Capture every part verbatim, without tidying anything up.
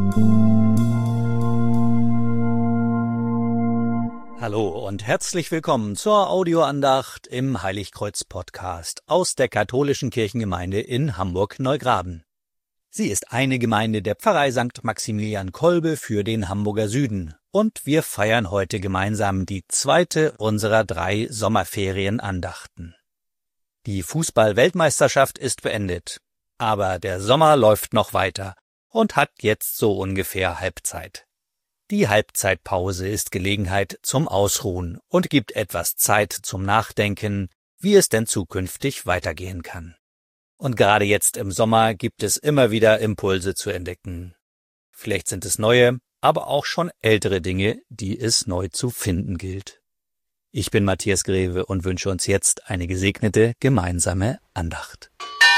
Hallo und herzlich willkommen zur Audioandacht im Heiligkreuz-Podcast aus der katholischen Kirchengemeinde in Hamburg-Neugraben. Sie ist eine Gemeinde der Pfarrei Sankt Maximilian Kolbe für den Hamburger Süden und wir feiern heute gemeinsam die zweite unserer drei Sommerferienandachten. Die Fußball-Weltmeisterschaft ist beendet, aber der Sommer läuft noch weiter und hat jetzt so ungefähr Halbzeit. Die Halbzeitpause ist Gelegenheit zum Ausruhen und gibt etwas Zeit zum Nachdenken, wie es denn zukünftig weitergehen kann. Und gerade jetzt im Sommer gibt es immer wieder Impulse zu entdecken. Vielleicht sind es neue, aber auch schon ältere Dinge, die es neu zu finden gilt. Ich bin Matthias Greve und wünsche uns jetzt eine gesegnete gemeinsame Andacht.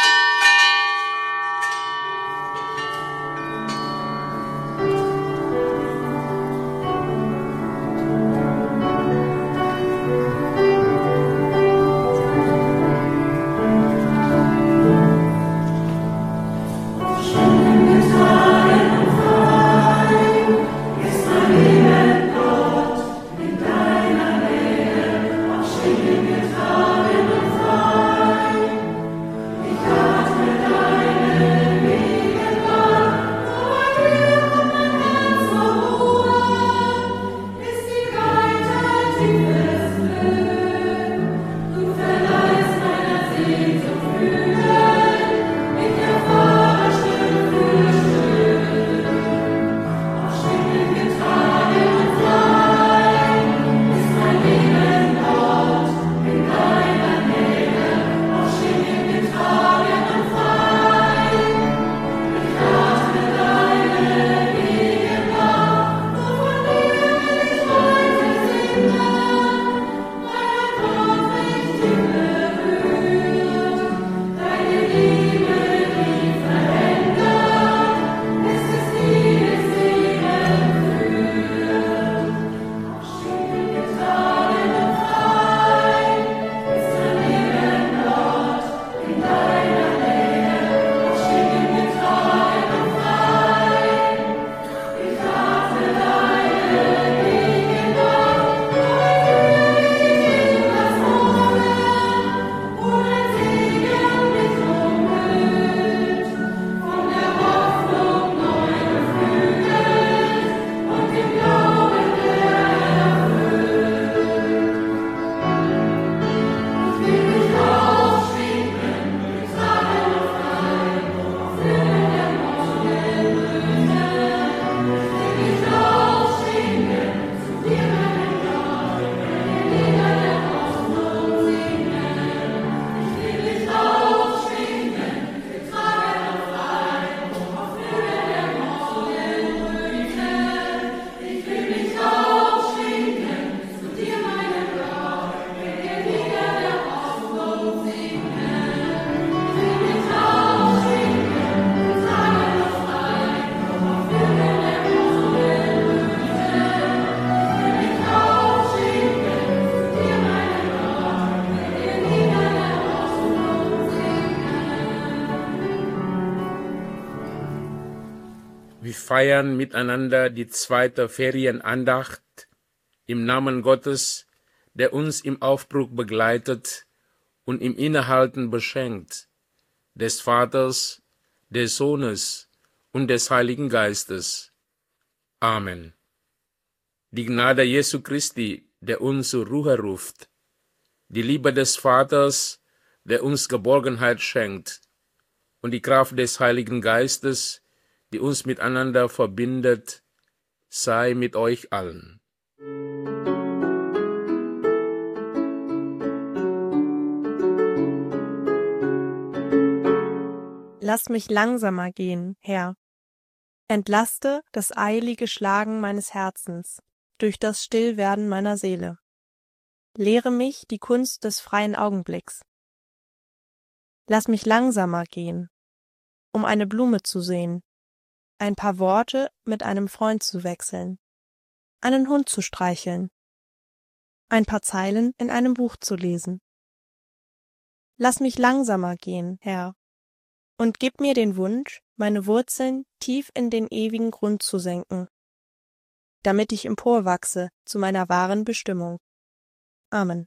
Wir feiern miteinander die zweite Ferienandacht im Namen Gottes, der uns im Aufbruch begleitet und im Innehalten beschenkt, des Vaters, des Sohnes und des Heiligen Geistes. Amen. Die Gnade Jesu Christi, der uns zur Ruhe ruft, die Liebe des Vaters, der uns Geborgenheit schenkt, und die Kraft des Heiligen Geistes, die uns miteinander verbindet, sei mit euch allen. Lass mich langsamer gehen, Herr. Entlaste das eilige Schlagen meines Herzens durch das Stillwerden meiner Seele. Lehre mich die Kunst des freien Augenblicks. Lass mich langsamer gehen, um eine Blume zu sehen, ein paar Worte mit einem Freund zu wechseln, einen Hund zu streicheln, ein paar Zeilen in einem Buch zu lesen. Lass mich langsamer gehen, Herr, und gib mir den Wunsch, meine Wurzeln tief in den ewigen Grund zu senken, damit ich emporwachse zu meiner wahren Bestimmung. Amen.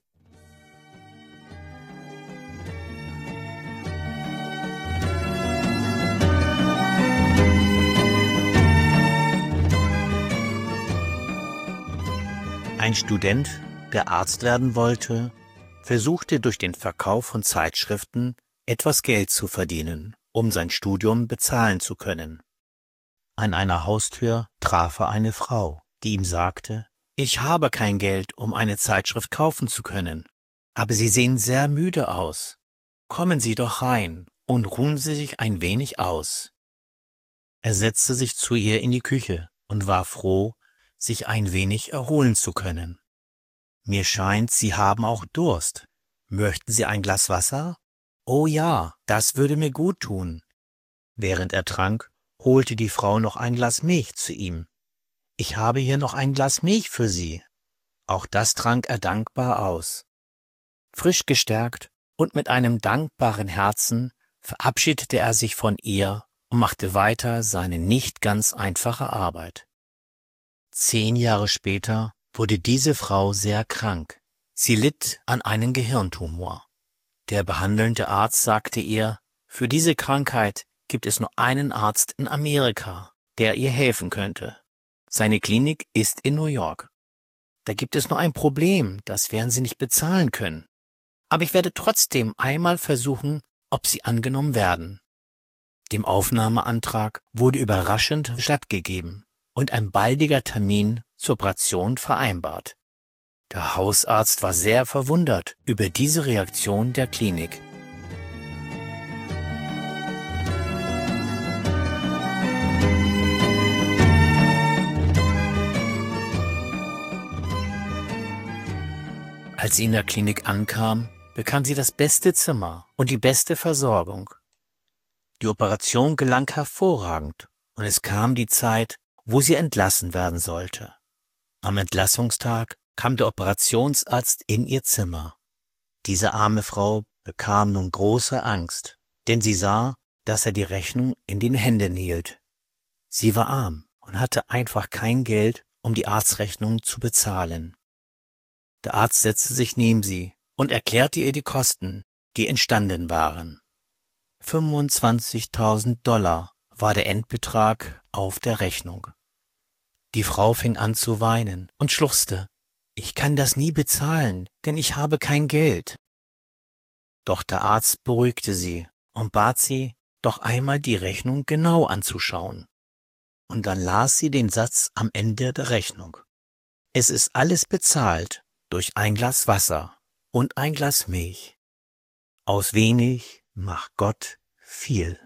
Ein Student, der Arzt werden wollte, versuchte durch den Verkauf von Zeitschriften etwas Geld zu verdienen, um sein Studium bezahlen zu können. An einer Haustür traf er eine Frau, die ihm sagte: »Ich habe kein Geld, um eine Zeitschrift kaufen zu können, aber Sie sehen sehr müde aus. Kommen Sie doch rein und ruhen Sie sich ein wenig aus.« Er setzte sich zu ihr in die Küche und war froh, sich ein wenig erholen zu können. »Mir scheint, Sie haben auch Durst. Möchten Sie ein Glas Wasser?« »Oh ja, das würde mir gut tun.« Während er trank, holte die Frau noch ein Glas Milch zu ihm. »Ich habe hier noch ein Glas Milch für Sie.« Auch das trank er dankbar aus. Frisch gestärkt und mit einem dankbaren Herzen verabschiedete er sich von ihr und machte weiter seine nicht ganz einfache Arbeit. Zehn Jahre später wurde diese Frau sehr krank. Sie litt an einem Gehirntumor. Der behandelnde Arzt sagte ihr, für diese Krankheit gibt es nur einen Arzt in Amerika, der ihr helfen könnte. Seine Klinik ist in New York. Da gibt es nur ein Problem, das werden Sie nicht bezahlen können. Aber ich werde trotzdem einmal versuchen, ob Sie angenommen werden. Dem Aufnahmeantrag wurde überraschend stattgegeben und ein baldiger Termin zur Operation vereinbart. Der Hausarzt war sehr verwundert über diese Reaktion der Klinik. Als sie in der Klinik ankam, bekam sie das beste Zimmer und die beste Versorgung. Die Operation gelang hervorragend und es kam die Zeit, wo sie entlassen werden sollte. Am Entlassungstag kam der Operationsarzt in ihr Zimmer. Diese arme Frau bekam nun große Angst, denn sie sah, dass er die Rechnung in den Händen hielt. Sie war arm und hatte einfach kein Geld, um die Arztrechnung zu bezahlen. Der Arzt setzte sich neben sie und erklärte ihr die Kosten, die entstanden waren. fünfundzwanzigtausend Dollar war der Endbetrag auf der Rechnung. Die Frau fing an zu weinen und schluchzte: »Ich kann das nie bezahlen, denn ich habe kein Geld.« Doch der Arzt beruhigte sie und bat sie, doch einmal die Rechnung genau anzuschauen. Und dann las sie den Satz am Ende der Rechnung: »Es ist alles bezahlt durch ein Glas Wasser und ein Glas Milch. Aus wenig macht Gott viel.«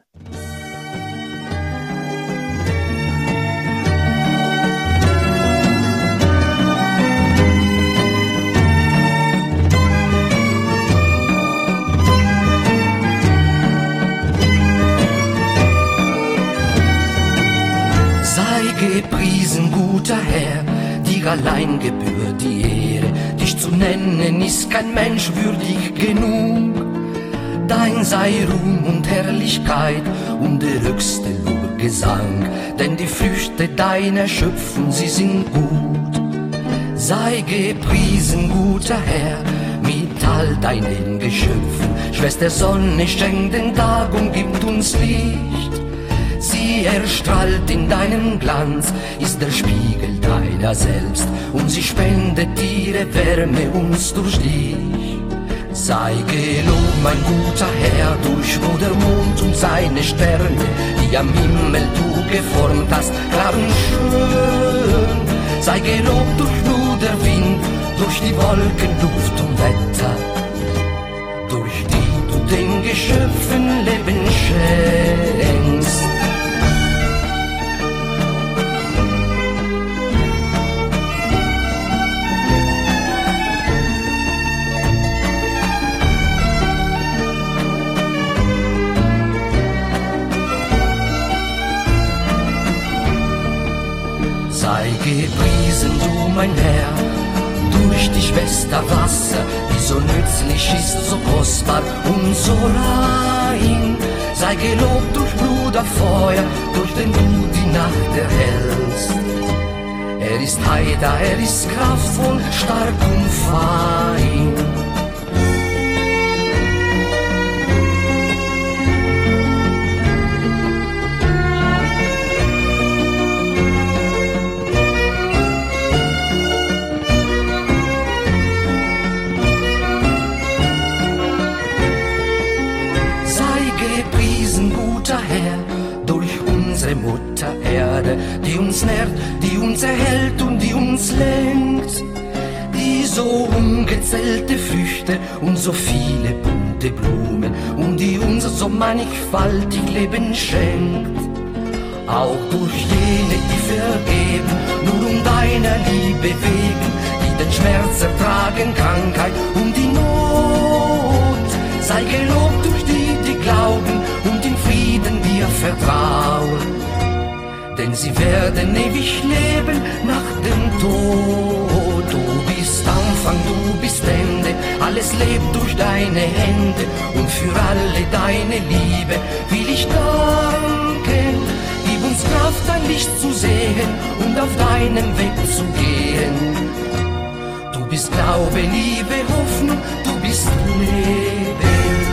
Sei gepriesen, guter Herr, dir allein gebührt die Ehre, dich zu nennen ist kein Mensch würdig genug. Dein sei Ruhm und Herrlichkeit und der höchste Lobgesang, denn die Früchte deiner Schöpfung, sie sind gut. Sei gepriesen, guter Herr, mit all deinen Geschöpfen, Schwester Sonne schenkt den Tag und gibt uns Licht. Sie erstrahlt in deinem Glanz, ist der Spiegel deiner selbst, und sie spendet ihre Wärme uns durch dich. Sei gelobt, mein guter Herr, durch wo der Mond und seine Sterne, die am Himmel du geformt hast, klar und schön. Sei gelobt durch wo der Wind, durch die Wolken, Luft und Wetter, durch die du den Geschöpfen Leben schenkst. Sei gepriesen, du mein Herr, durch dich wässt das Wasser, die so nützlich ist, so kostbar und so rein. sei gelobt durch Blut auf Feuer, durch den du die Nacht erhältst. Er ist heiter, er ist kraftvoll, stark und fein. Mutter Erde, die uns nährt, die uns erhält und die uns lenkt, die so ungezählte Früchte und so viele bunte Blumen und die uns so mannigfaltig Leben schenkt. Auch durch jene, die vergeben, nur um deiner Liebe wegen, die den Schmerz ertragen, Krankheit und die Not. Sei gelobt durch die, die glauben und im Frieden dir vertrauen. Denn sie werden ewig leben nach dem Tod. Du bist Anfang, du bist Ende, alles lebt durch deine Hände. Und für alle deine Liebe will ich danken. Gib uns Kraft, dein Licht zu sehen und auf deinem Weg zu gehen. Du bist Glaube, Liebe, Hoffnung, du bist Leben.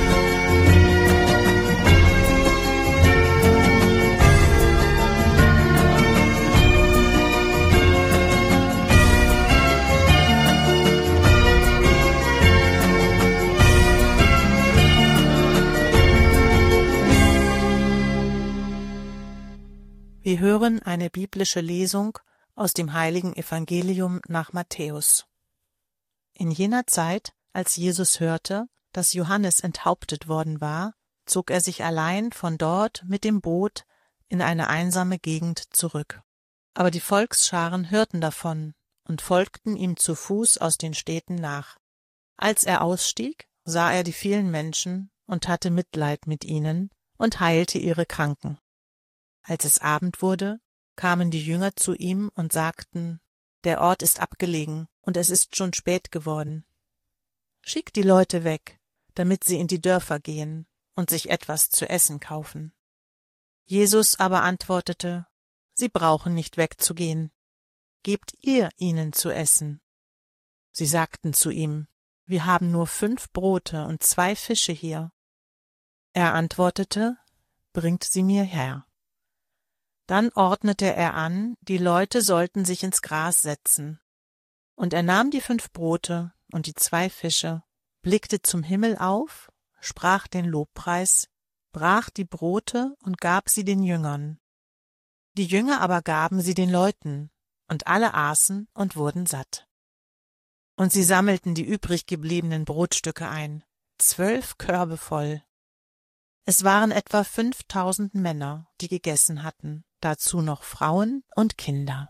Wir hören eine biblische Lesung aus dem heiligen Evangelium nach Matthäus. In jener Zeit, als Jesus hörte, dass Johannes enthauptet worden war, zog er sich allein von dort mit dem Boot in eine einsame Gegend zurück. Aber die Volksscharen hörten davon und folgten ihm zu Fuß aus den Städten nach. Als er ausstieg, sah er die vielen Menschen und hatte Mitleid mit ihnen und heilte ihre Kranken. Als es Abend wurde, kamen die Jünger zu ihm und sagten, der Ort ist abgelegen und es ist schon spät geworden. Schick die Leute weg, damit sie in die Dörfer gehen und sich etwas zu essen kaufen. Jesus aber antwortete, sie brauchen nicht wegzugehen. Gebt ihr ihnen zu essen. Sie sagten zu ihm, wir haben nur fünf Brote und zwei Fische hier. Er antwortete, bringt sie mir her. Dann ordnete er an, die Leute sollten sich ins Gras setzen. Und er nahm die fünf Brote und die zwei Fische, blickte zum Himmel auf, sprach den Lobpreis, brach die Brote und gab sie den Jüngern. Die Jünger aber gaben sie den Leuten, und alle aßen und wurden satt. Und sie sammelten die übrig gebliebenen Brotstücke ein, zwölf Körbe voll. Es waren etwa fünftausend Männer, die gegessen hatten, dazu noch Frauen und Kinder.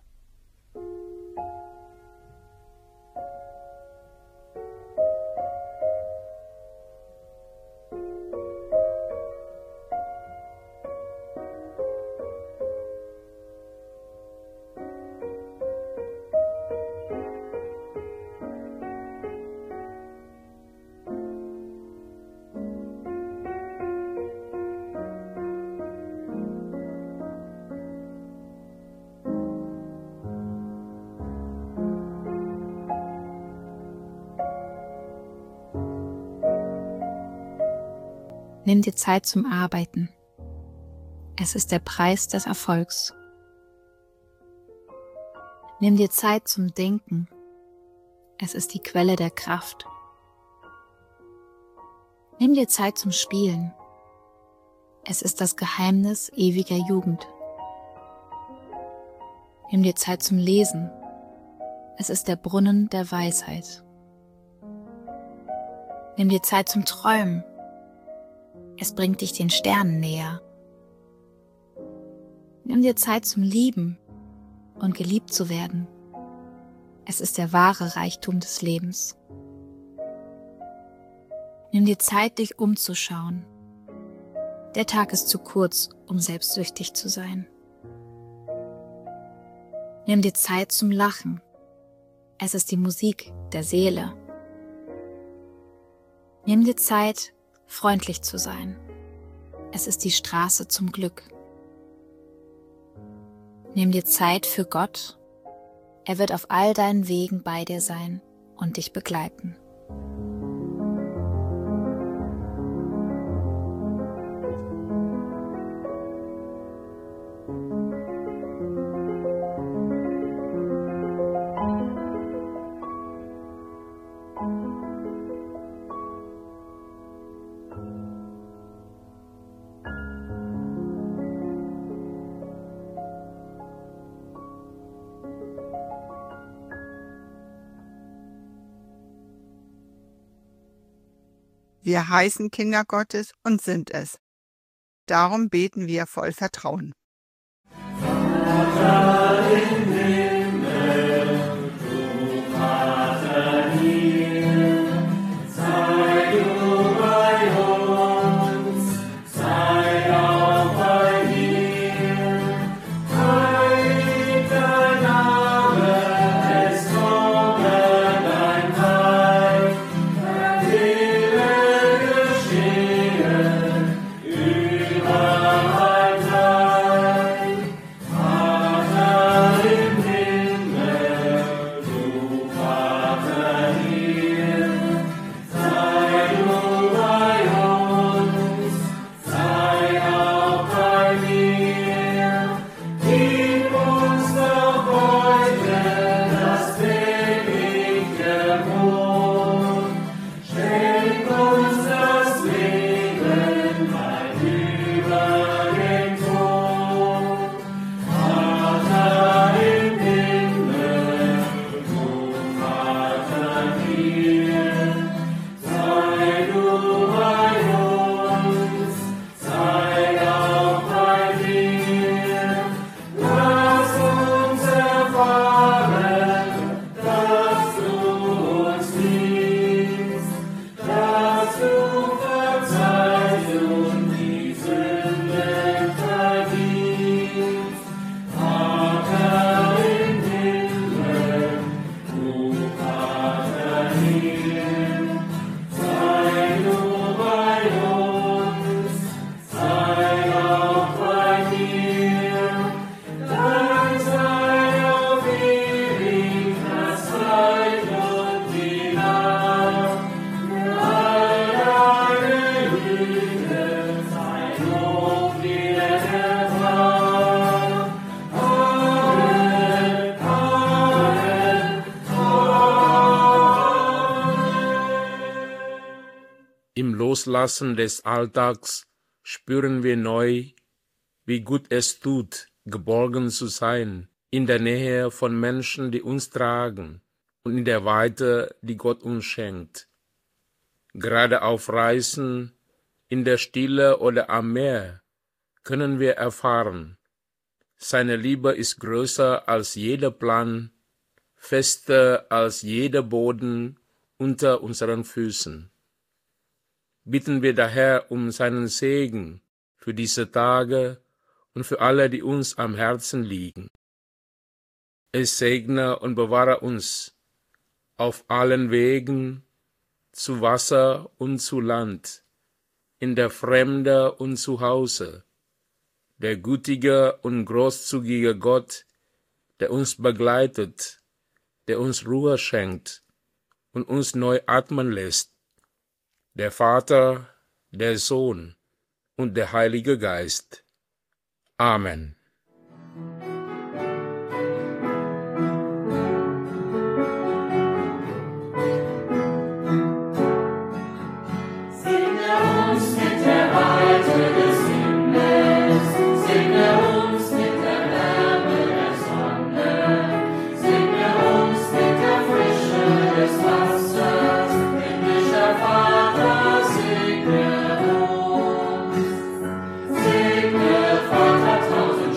Nimm dir Zeit zum Arbeiten. Es ist der Preis des Erfolgs. Nimm dir Zeit zum Denken. Es ist die Quelle der Kraft. Nimm dir Zeit zum Spielen. Es ist das Geheimnis ewiger Jugend. Nimm dir Zeit zum Lesen. Es ist der Brunnen der Weisheit. Nimm dir Zeit zum Träumen. Es bringt dich den Sternen näher. Nimm dir Zeit zum Lieben und geliebt zu werden. Es ist der wahre Reichtum des Lebens. Nimm dir Zeit, dich umzuschauen. Der Tag ist zu kurz, um selbstsüchtig zu sein. Nimm dir Zeit zum Lachen. Es ist die Musik der Seele. Nimm dir Zeit, freundlich zu sein. Es ist die Straße zum Glück. Nimm dir Zeit für Gott. Er wird auf all deinen Wegen bei dir sein und dich begleiten. Wir heißen Kinder Gottes und sind es. Darum beten wir voll Vertrauen. Vater im Himmel, du Vater hier, sei du bei uns, sei auch bei dir. Heilig dein Name, es komme dein Reich, dein Wille Im Loslassen des Alltags spüren wir neu, wie gut es tut, geborgen zu sein, in der Nähe von Menschen, die uns tragen und in der Weite, die Gott uns schenkt. Gerade auf Reisen, in der Stille oder am Meer können wir erfahren, seine Liebe ist größer als jeder Plan, fester als jeder Boden unter unseren Füßen. Bitten wir daher um seinen Segen für diese Tage und für alle, die uns am Herzen liegen. Es segne und bewahre uns auf allen Wegen, zu Wasser und zu Land, in der Fremde und zu Hause, der gütige und großzügige Gott, der uns begleitet, der uns Ruhe schenkt und uns neu atmen lässt, der Vater, der Sohn und der Heilige Geist. Amen. Vater tausend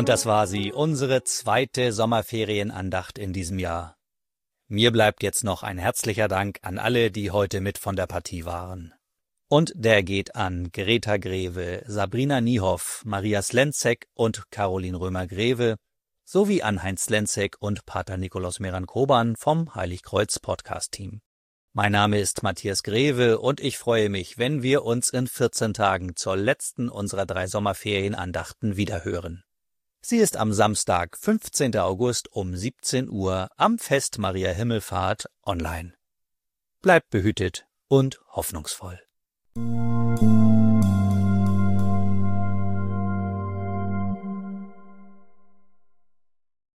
Und das war sie, unsere zweite Sommerferienandacht in diesem Jahr. Mir bleibt jetzt noch ein herzlicher Dank an alle, die heute mit von der Partie waren. Und der geht an Greta Greve, Sabrina Niehoff, Maria Slenzek und Caroline Römer-Greve sowie an Heinz Slenzek und Pater Nikolaus Meran-Koban vom Heiligkreuz-Podcast-Team. Mein Name ist Matthias Greve und ich freue mich, wenn wir uns in vierzehn Tagen zur letzten unserer drei Sommerferienandachten wiederhören. Sie ist am Samstag, fünfzehnten August um siebzehn Uhr am Fest Maria Himmelfahrt online. Bleibt behütet und hoffnungsvoll.